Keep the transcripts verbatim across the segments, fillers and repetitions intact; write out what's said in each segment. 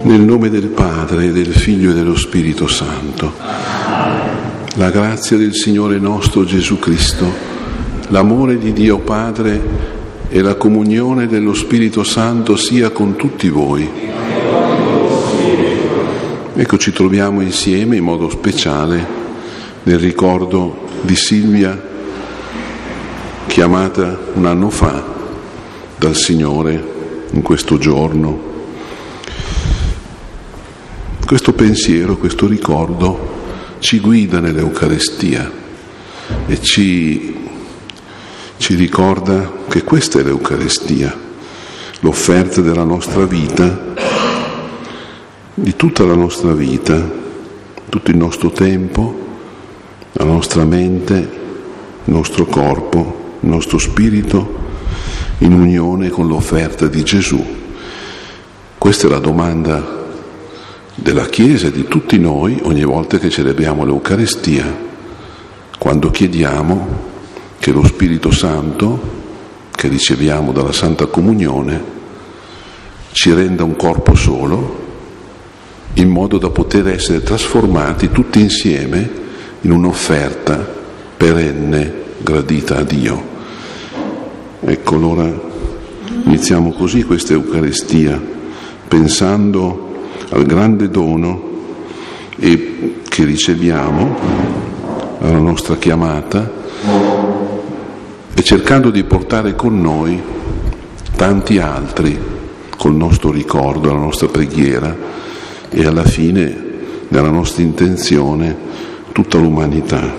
Nel nome del Padre, del Figlio e dello Spirito Santo. La grazia del Signore nostro Gesù Cristo, l'amore di Dio Padre e la comunione dello Spirito Santo sia con tutti voi. Ecco, ci troviamo insieme in modo speciale nel ricordo di Silvia, chiamata un anno fa dal Signore in questo giorno. Questo pensiero, questo ricordo ci guida nell'Eucaristia e ci, ci ricorda che questa è l'Eucaristia, l'offerta della nostra vita, di tutta la nostra vita, tutto il nostro tempo, la nostra mente, il nostro corpo, il nostro spirito, in unione con l'offerta di Gesù. Questa è la domanda della Chiesa e di tutti noi ogni volta che celebriamo l'Eucaristia, quando chiediamo che lo Spirito Santo, che riceviamo dalla Santa Comunione, ci renda un corpo solo, in modo da poter essere trasformati tutti insieme in un'offerta perenne, gradita a Dio. Ecco, allora iniziamo così questa Eucaristia, pensando al grande dono e che riceviamo, alla nostra chiamata, e cercando di portare con noi tanti altri col nostro ricordo, la nostra preghiera e alla fine, nella nostra intenzione, tutta l'umanità.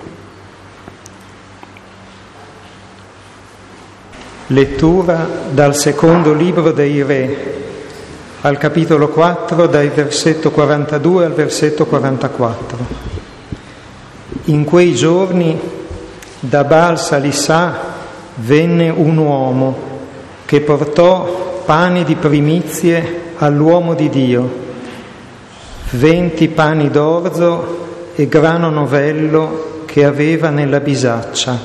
Lettura dal secondo libro dei Re, al capitolo quattro, dai versetto quarantadue al versetto quarantaquattro. In quei giorni da Baal Salissà venne un uomo che portò pani di primizie all'uomo di Dio, venti pani d'orzo e grano novello che aveva nella bisaccia.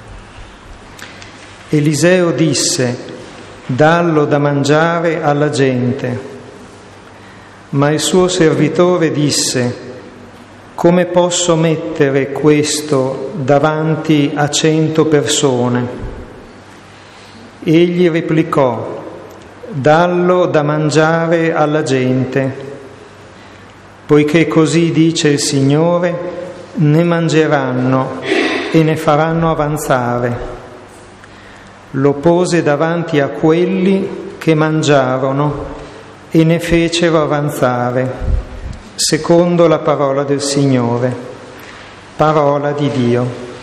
Eliseo disse: dallo da mangiare alla gente. Ma il suo servitore disse: come posso mettere questo davanti a cento persone? Egli replicò: dallo da mangiare alla gente, poiché così dice il Signore, ne mangeranno e ne faranno avanzare. Lo pose davanti a quelli che mangiarono e ne fecero avanzare, secondo la parola del Signore. Parola di Dio.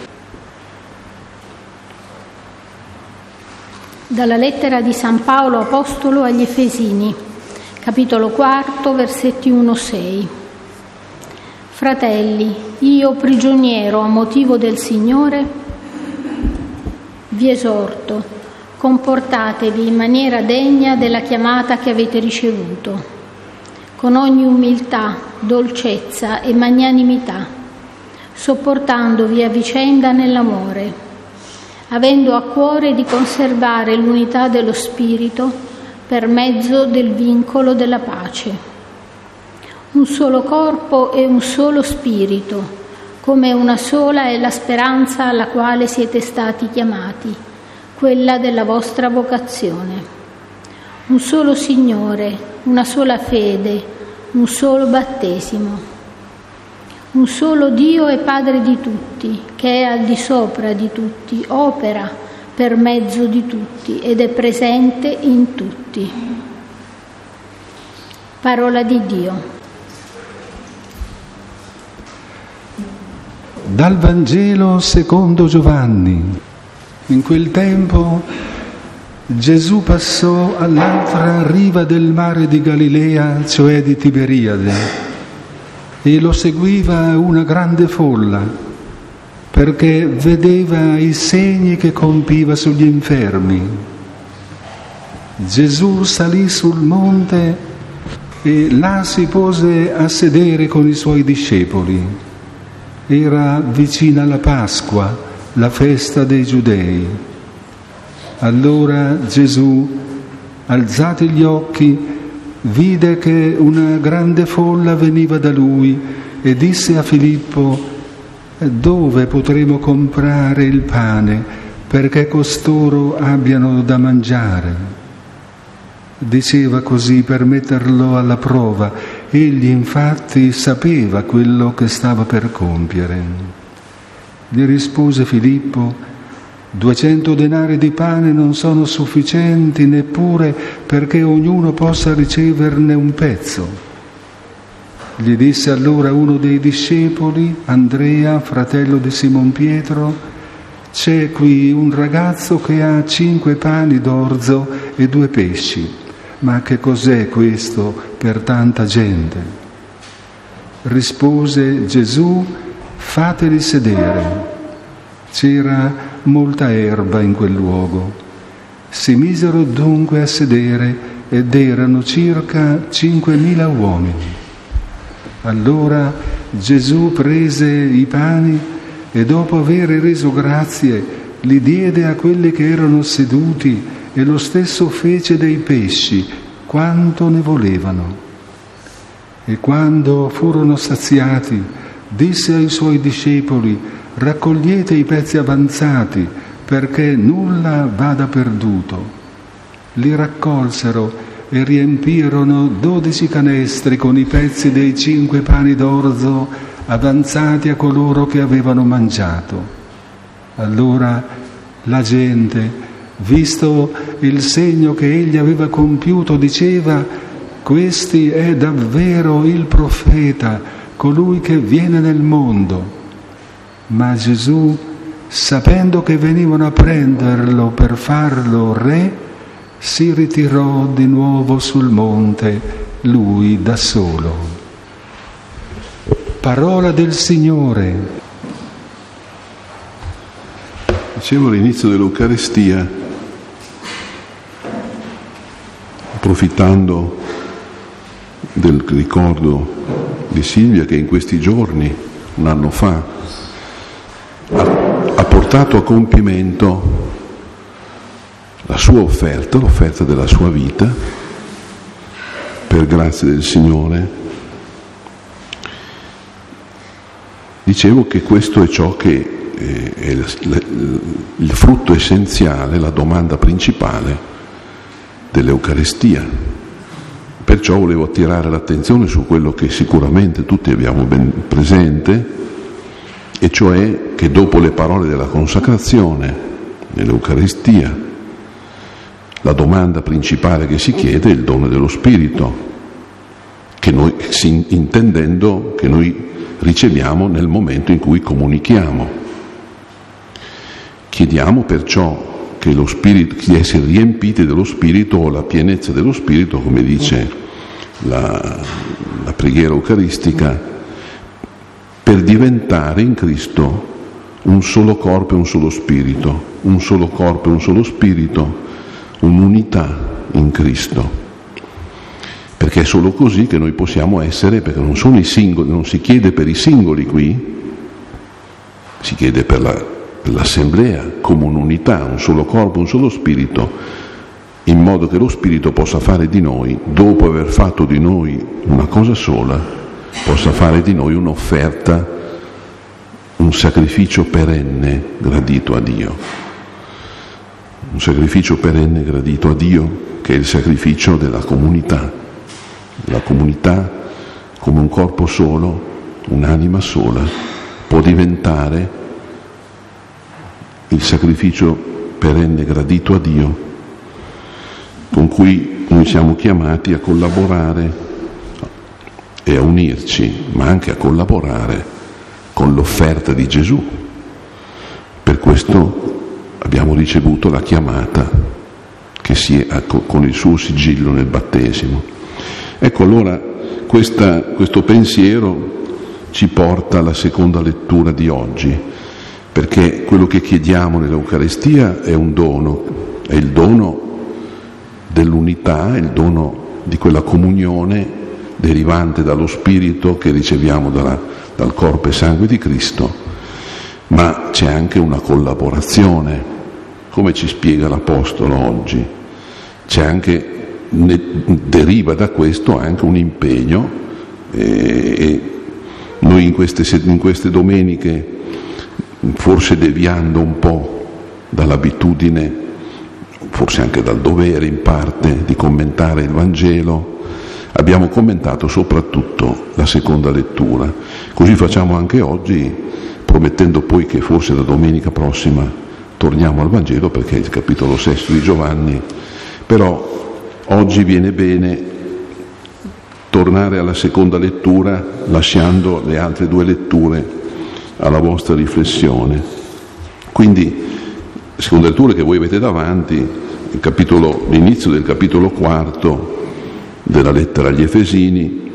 Dalla lettera di San Paolo Apostolo agli Efesini, capitolo quarto, versetti uno sei. Fratelli, io prigioniero a motivo del Signore, vi esorto, comportatevi in maniera degna della chiamata che avete ricevuto, con ogni umiltà, dolcezza e magnanimità, sopportandovi a vicenda nell'amore, avendo a cuore di conservare l'unità dello Spirito per mezzo del vincolo della pace. Un solo corpo e un solo Spirito, come una sola è la speranza alla quale siete stati chiamati, quella della vostra vocazione. Un solo Signore, una sola fede, un solo battesimo. Un solo Dio e Padre di tutti, che è al di sopra di tutti, opera per mezzo di tutti ed è presente in tutti. Parola di Dio. Dal Vangelo secondo Giovanni. In quel tempo Gesù passò all'altra riva del mare di Galilea, cioè di Tiberiade, e lo seguiva una grande folla, perché vedeva i segni che compiva sugli infermi. Gesù salì sul monte e là si pose a sedere con i suoi discepoli. Era vicina la Pasqua, la festa dei Giudei. Allora Gesù, alzati gli occhi, vide che una grande folla veniva da lui e disse a Filippo: dove potremo comprare il pane perché costoro abbiano da mangiare? Diceva così per metterlo alla prova. Egli infatti sapeva quello che stava per compiere. Gli rispose Filippo: duecento denari di pane non sono sufficienti neppure perché ognuno possa riceverne un pezzo. Gli disse allora uno dei discepoli, Andrea, fratello di Simon Pietro: c'è qui un ragazzo che ha cinque pani d'orzo e due pesci. Ma che cos'è questo per tanta gente? Rispose Gesù: fateli sedere. C'era molta erba in quel luogo. Si misero dunque a sedere ed erano circa cinquemila uomini. Allora Gesù prese i pani e dopo aver reso grazie li diede a quelli che erano seduti e lo stesso fece dei pesci quanto ne volevano. E quando furono saziati disse ai suoi discepoli: raccogliete i pezzi avanzati perché nulla vada perduto. Li raccolsero e riempirono dodici canestri con i pezzi dei cinque pani d'orzo avanzati a coloro che avevano mangiato. Allora la gente, visto il segno che egli aveva compiuto, diceva: questi è davvero il profeta, colui che viene nel mondo. Ma Gesù, sapendo che venivano a prenderlo per farlo re, si ritirò di nuovo sul monte, lui da solo. Parola del Signore. Dicevo all'inizio dell'Eucaristia, approfittando del ricordo di Silvia che in questi giorni, un anno fa, ha portato a compimento la sua offerta, l'offerta della sua vita, per grazia del Signore. Dicevo che questo è ciò che è il frutto essenziale, la domanda principale dell'Eucaristia. Perciò volevo attirare l'attenzione su quello che sicuramente tutti abbiamo ben presente, e cioè che dopo le parole della consacrazione nell'Eucaristia, la domanda principale che si chiede è il dono dello Spirito, che noi, intendendo che noi riceviamo nel momento in cui comunichiamo. Chiediamo perciò che lo Spirito, di essere riempiti dello Spirito o la pienezza dello Spirito, come dice la, la preghiera eucaristica, per diventare in Cristo un solo corpo e un solo spirito, un solo corpo e un solo spirito, un'unità in Cristo. Perché è solo così che noi possiamo essere, perché non sono i singoli, non si chiede per i singoli qui, si chiede per, la, per l'assemblea come un'unità, un solo corpo, un solo spirito, in modo che lo Spirito possa fare di noi, dopo aver fatto di noi una cosa sola, possa fare di noi un'offerta, un sacrificio perenne gradito a Dio. Un sacrificio perenne gradito a Dio, che è il sacrificio della comunità. La comunità, come un corpo solo, un'anima sola, può diventare il sacrificio perenne gradito a Dio, con cui noi siamo chiamati a collaborare e a unirci, ma anche a collaborare con l'offerta di Gesù. Per questo abbiamo ricevuto la chiamata che si è con il suo sigillo nel battesimo. Ecco, allora questa, questo pensiero ci porta alla seconda lettura di oggi, perché quello che chiediamo nell'Eucaristia è un dono, è il dono dell'unità, è il dono di quella comunione derivante dallo Spirito che riceviamo dalla, dal corpo e sangue di Cristo, ma c'è anche una collaborazione, come ci spiega l'Apostolo oggi. C'è anche ne deriva da questo anche un impegno, e noi in queste, in queste domeniche, forse deviando un po' dall'abitudine, forse anche dal dovere in parte, di commentare il Vangelo, abbiamo commentato soprattutto la seconda lettura. Così facciamo anche oggi, promettendo poi che forse la domenica prossima torniamo al Vangelo, perché è il capitolo sesto di Giovanni, però oggi viene bene tornare alla seconda lettura, lasciando le altre due letture alla vostra riflessione. Quindi, seconda lettura che voi avete davanti, il capitolo, l'inizio del capitolo quarto della lettera agli Efesini,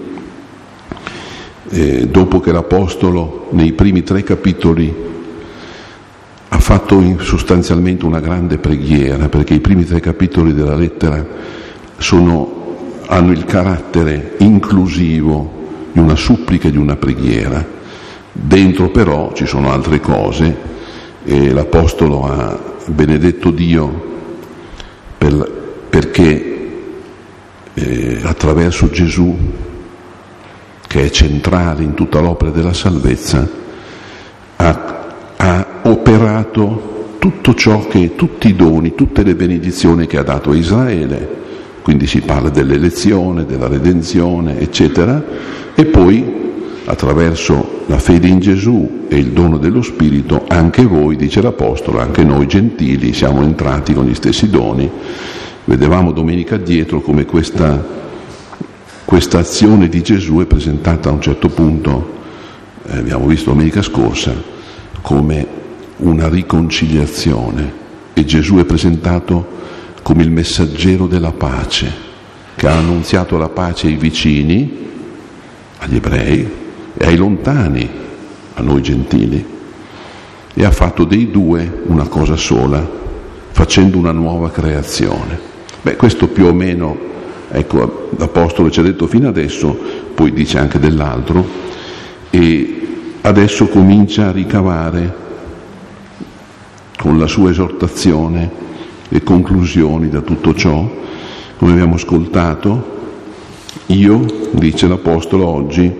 eh, dopo che l'Apostolo nei primi tre capitoli ha fatto in, sostanzialmente una grande preghiera, perché i primi tre capitoli della lettera sono hanno il carattere inclusivo di una supplica e di una preghiera. Dentro però ci sono altre cose, e l'Apostolo ha benedetto Dio per, perché eh, attraverso Gesù, che è centrale in tutta l'opera della salvezza, ha, ha operato tutto ciò che, tutti i doni, tutte le benedizioni che ha dato a Israele. Quindi si parla dell'elezione, della redenzione, eccetera, e poi attraverso la fede in Gesù e il dono dello Spirito, anche voi, dice l'Apostolo, anche noi gentili siamo entrati con gli stessi doni. Vedevamo domenica dietro come questa, questa azione di Gesù è presentata a un certo punto, eh, abbiamo visto domenica scorsa, come una riconciliazione, e Gesù è presentato come il messaggero della pace, che ha annunziato la pace ai vicini, agli ebrei, e ai lontani, a noi gentili, e ha fatto dei due una cosa sola, facendo una nuova creazione. Beh, questo più o meno, ecco, l'Apostolo ci ha detto fino adesso, poi dice anche dell'altro, e adesso comincia a ricavare con la sua esortazione le conclusioni da tutto ciò. Come abbiamo ascoltato, io, dice l'Apostolo oggi,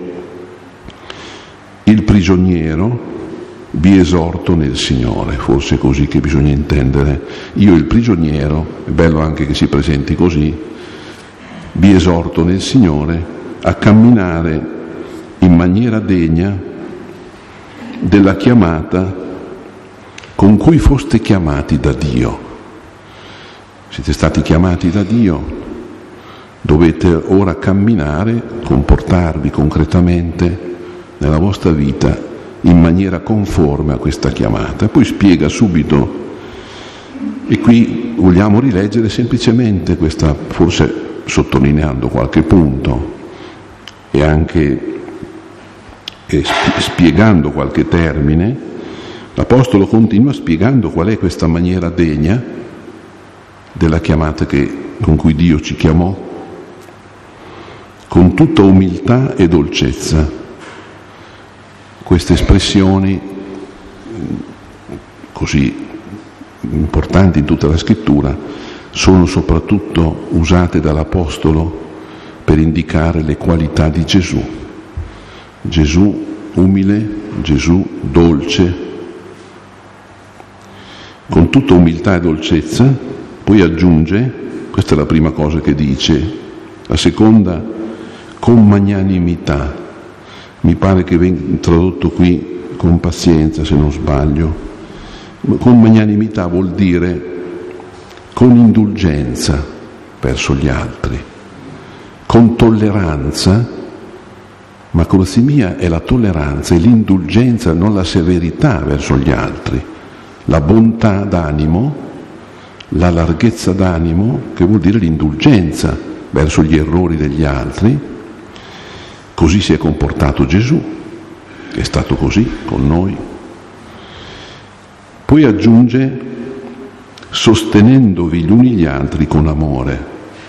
il prigioniero, vi esorto nel Signore. Forse è così che bisogna intendere. Io, il prigioniero, è bello anche che si presenti così, vi esorto nel Signore a camminare in maniera degna della chiamata con cui foste chiamati da Dio. Siete stati chiamati da Dio, dovete ora camminare, comportarvi concretamente nella vostra vita in maniera conforme a questa chiamata. Poi spiega subito, e qui vogliamo rileggere semplicemente questa, forse sottolineando qualche punto e anche e spiegando qualche termine. L'Apostolo continua spiegando qual è questa maniera degna della chiamata che, con cui Dio ci chiamò, con tutta umiltà e dolcezza. Queste espressioni così importanti in tutta la Scrittura sono soprattutto usate dall'Apostolo per indicare le qualità di Gesù. Gesù umile, Gesù dolce, con tutta umiltà e dolcezza. Poi aggiunge, questa è la prima cosa che dice, la seconda, con magnanimità. Mi pare che venga tradotto qui con pazienza, se non sbaglio. Con magnanimità vuol dire con indulgenza verso gli altri, con tolleranza, ma crosimia è la tolleranza e l'indulgenza, non la severità verso gli altri, la bontà d'animo, la larghezza d'animo, che vuol dire l'indulgenza verso gli errori degli altri. Così si è comportato Gesù, è stato così con noi. Poi aggiunge, sostenendovi gli uni gli altri con amore.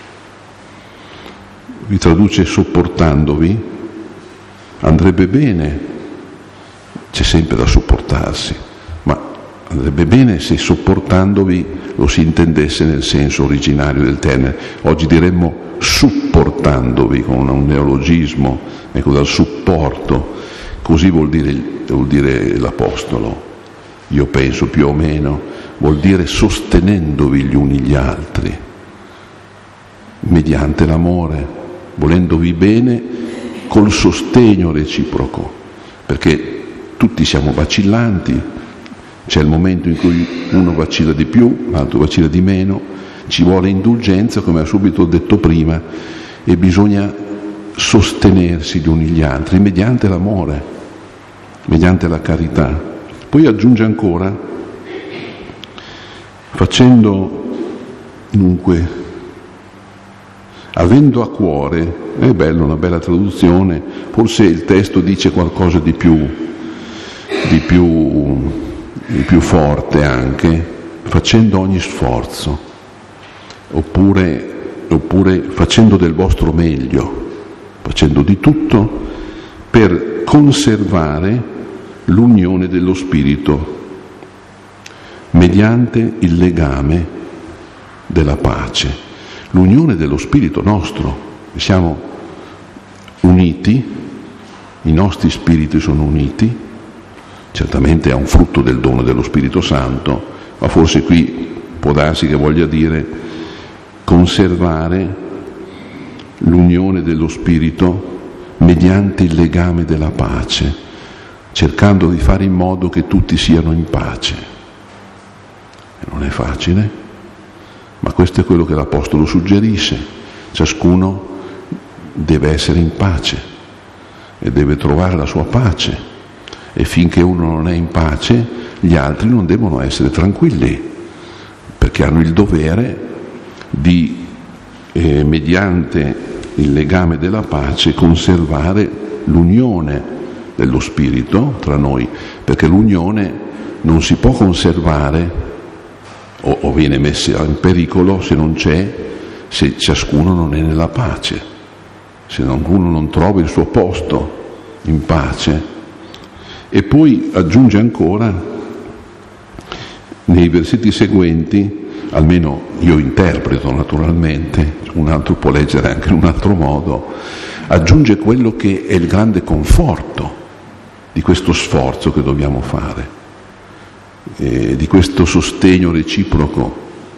Vi traduce sopportandovi, andrebbe bene, c'è sempre da sopportarsi, ma andrebbe bene se sopportandovi lo si intendesse nel senso originario del termine. Oggi diremmo supportandovi, con un neologismo, ecco, dal supporto. Così vuol dire, vuol dire l'Apostolo, io penso più o meno, vuol dire sostenendovi gli uni gli altri, mediante l'amore, volendovi bene col sostegno reciproco, perché tutti siamo vacillanti, c'è il momento in cui uno vacilla di più, l'altro vacilla di meno, ci vuole indulgenza, come ha subito detto prima, e bisogna sostenersi gli uni gli altri mediante l'amore, mediante la carità. Poi aggiunge ancora, facendo dunque, avendo a cuore, è bello, una bella traduzione, forse il testo dice qualcosa di più, di più, di più forte anche, facendo ogni sforzo, oppure, oppure facendo del vostro meglio, facendo di tutto per conservare l'unione dello Spirito mediante il legame della pace. L'unione dello Spirito nostro, siamo uniti, i nostri spiriti sono uniti, certamente è un frutto del dono dello Spirito Santo, ma forse qui può darsi che voglia dire conservare l'unione dello Spirito mediante il legame della pace, cercando di fare in modo che tutti siano in pace. E non è facile, ma questo è quello che l'Apostolo suggerisce. Ciascuno deve essere in pace e deve trovare la sua pace, e finché uno non è in pace gli altri non devono essere tranquilli, perché hanno il dovere di, eh, mediante il legame della pace, conservare l'unione dello Spirito tra noi, perché l'unione non si può conservare o, o viene messa in pericolo se non c'è, se ciascuno non è nella pace, se uno non trova il suo posto in pace. E poi aggiunge ancora nei versetti seguenti, almeno io interpreto naturalmente, un altro può leggere anche in un altro modo, aggiunge quello che è il grande conforto di questo sforzo che dobbiamo fare, eh, di questo sostegno reciproco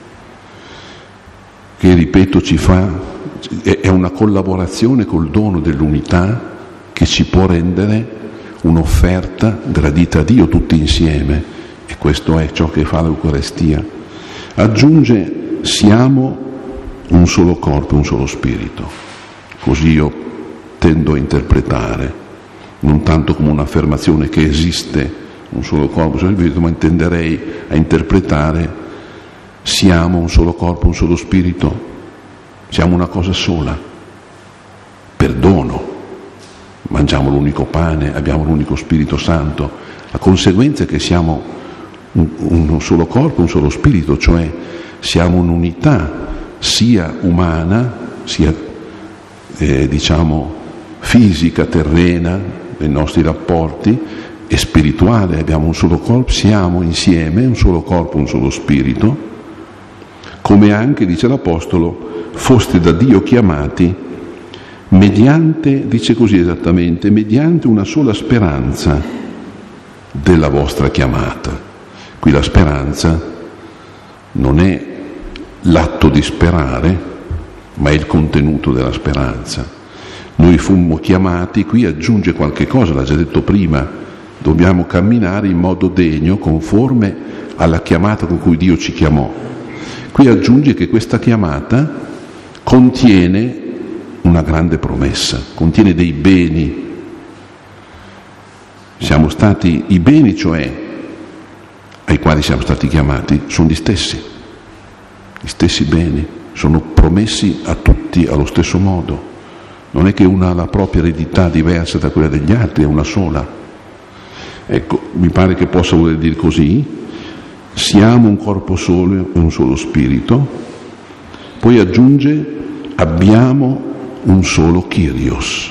che, ripeto, ci fa, è una collaborazione col dono dell'unità che ci può rendere un'offerta gradita a Dio tutti insieme, e questo è ciò che fa l'Eucarestia. Aggiunge, siamo un solo corpo, un solo spirito. Così io tendo a interpretare, non tanto come un'affermazione che esiste un solo corpo, un solo spirito, ma intenderei a interpretare, siamo un solo corpo, un solo spirito, siamo una cosa sola, perdono, mangiamo l'unico pane, abbiamo l'unico Spirito Santo. La conseguenza è che siamo un, un solo corpo, un solo spirito, cioè siamo un'unità sia umana, sia eh, diciamo fisica, terrena, nei nostri rapporti, e spirituale. Abbiamo un solo corpo, siamo insieme un solo corpo, un solo spirito, come anche, dice l'Apostolo, foste da Dio chiamati mediante, dice così esattamente, mediante una sola speranza della vostra chiamata. Qui la speranza non è l'atto di sperare, ma è il contenuto della speranza. Noi fummo chiamati, qui aggiunge qualche cosa, l'ha già detto prima, dobbiamo camminare in modo degno, conforme alla chiamata con cui Dio ci chiamò. Qui aggiunge che questa chiamata contiene una grande promessa, contiene dei beni. Siamo stati, i beni cioè ai quali siamo stati chiamati sono gli stessi, gli stessi beni, sono promessi a tutti allo stesso modo. Non è che una ha la propria eredità diversa da quella degli altri, è una sola. Ecco, mi pare che possa voler dire così: siamo un corpo solo e un solo spirito. Poi aggiunge, abbiamo un solo Kyrios.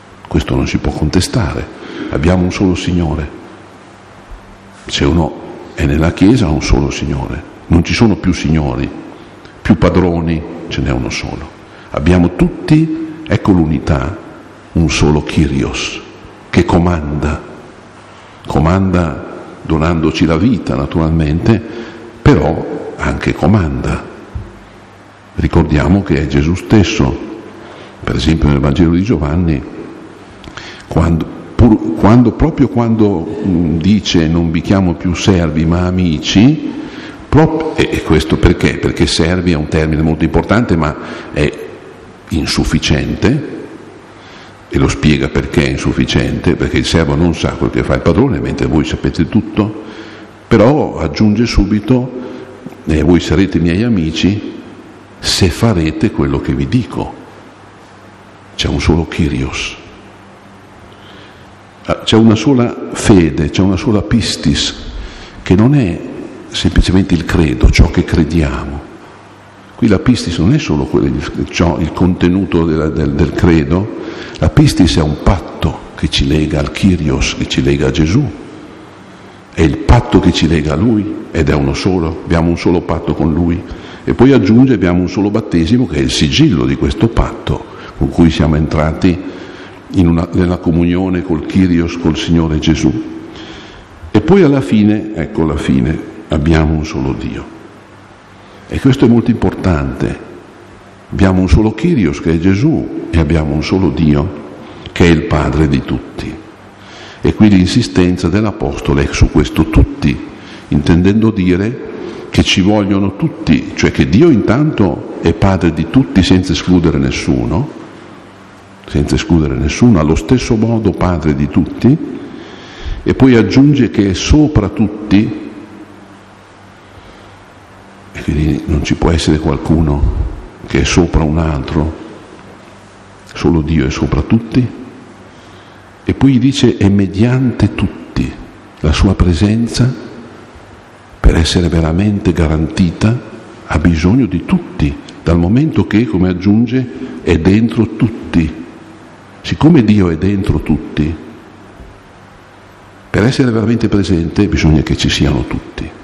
Questo non si può contestare, abbiamo un solo Signore. Se uno e nella Chiesa un solo Signore. Non ci sono più signori, più padroni, ce n'è uno solo. Abbiamo tutti, ecco l'unità, un solo Kyrios che comanda, comanda donandoci la vita naturalmente, però anche comanda. Ricordiamo che è Gesù stesso, per esempio nel Vangelo di Giovanni, quando, pur, quando proprio quando dice non vi chiamo più servi ma amici, proprio, e questo perché? Perché servi è un termine molto importante ma è insufficiente, e lo spiega perché è insufficiente, perché il servo non sa quel che fa il padrone, mentre voi sapete tutto, però aggiunge subito, eh, voi sarete miei amici se farete quello che vi dico. C'è un solo Kyrios, c'è una sola fede, c'è una sola pistis, che non è semplicemente il credo, ciò che crediamo. Qui la pistis non è solo quello, ciò, il contenuto della, del, del credo, la pistis è un patto che ci lega al Kyrios, che ci lega a Gesù, è il patto che ci lega a Lui, ed è uno solo, abbiamo un solo patto con Lui, e poi aggiunge abbiamo un solo battesimo che è il sigillo di questo patto, con cui siamo entrati in una, nella comunione col Kyrios, col Signore Gesù. E poi alla fine, ecco alla fine, abbiamo un solo Dio. E questo è molto importante. Abbiamo un solo Kyrios che è Gesù e abbiamo un solo Dio che è il Padre di tutti. E qui l'insistenza dell'Apostolo è su questo tutti, intendendo dire che ci vogliono tutti, cioè che Dio intanto è Padre di tutti senza escludere nessuno, senza escludere nessuno, allo stesso modo Padre di tutti, e poi aggiunge che è sopra tutti. E quindi non ci può essere qualcuno che è sopra un altro, solo Dio è sopra tutti. E poi dice è mediante tutti, la sua presenza per essere veramente garantita ha bisogno di tutti, dal momento che, come aggiunge, è dentro tutti. Siccome Dio è dentro tutti, per essere veramente presente bisogna che ci siano tutti.